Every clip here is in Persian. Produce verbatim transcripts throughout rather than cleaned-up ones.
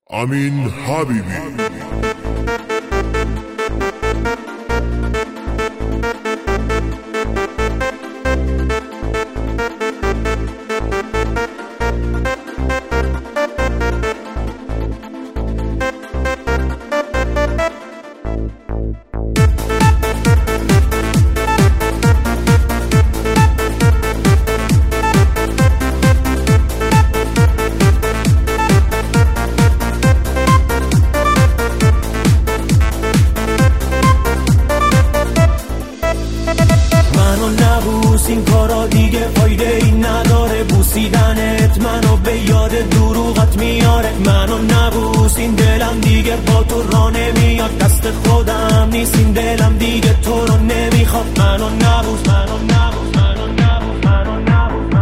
امین حبیبی. این کارا دیگه فایده ای نداره، بوسیدنت منو به یاد دروغت میاره. منو نبوس، این دلم دیگه با تو را نمیاد، دست خودم نیست این دلم دیگه تو رو نمیخواد. منو نبوس، منو نبوس، منو نبوس، منو نبوس،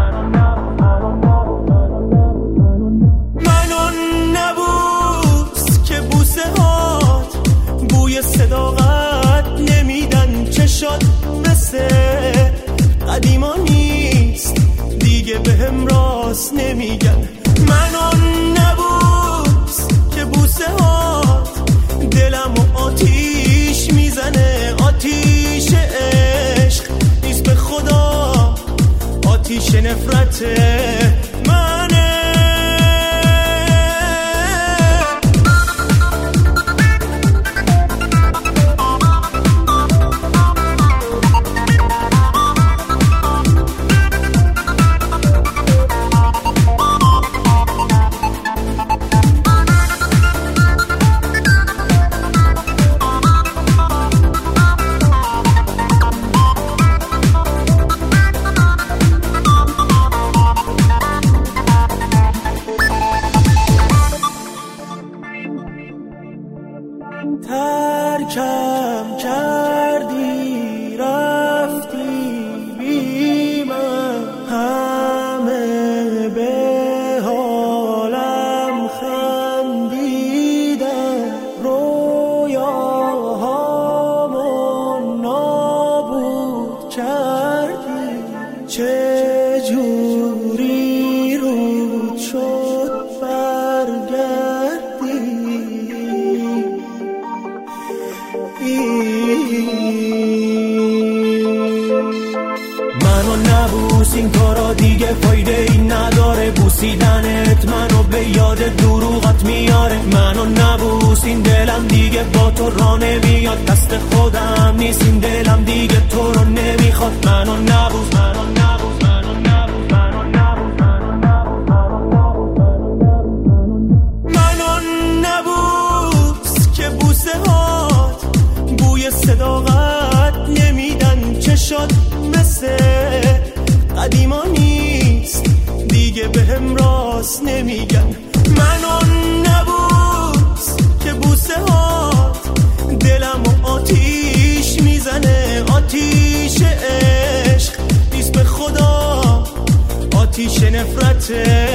منو نبوس که بوسه هات بوی صداقت نمیدن، چشات مثل قدیما نیست دیگه بهم راست نمیگن. منو نبوس که بوسه هات دلم و آتیش میزنه، آتیش عشق نیست به خدا، آتیش نفرته منه. ترکم کردی رفتی بی من، همه به حالم خندیدن، رویاهامو نابود کردی. چه جوری رود شد برگردی، منو نبوس، این کارا دیگه فایده ای نداره، بوسیدنت منو به یاد دروغت میاره. منو نبوس، این دلم دیگه با تو را نمیاد، دست خودم نیست این دلم دیگه تو رو نمیخواد. منو نبوس، منو نبوس، منو نبوس، منو نبوس، منو نبوس که بوسه هات بوی صداقت نمیدن، چشات مثل قدیما نیست دیگه بهم راست نمیگن. منو نبوس که بوسه هات دلم و آتیش میزنه، آتیش عشق نیست به خدا، آتیش نفرته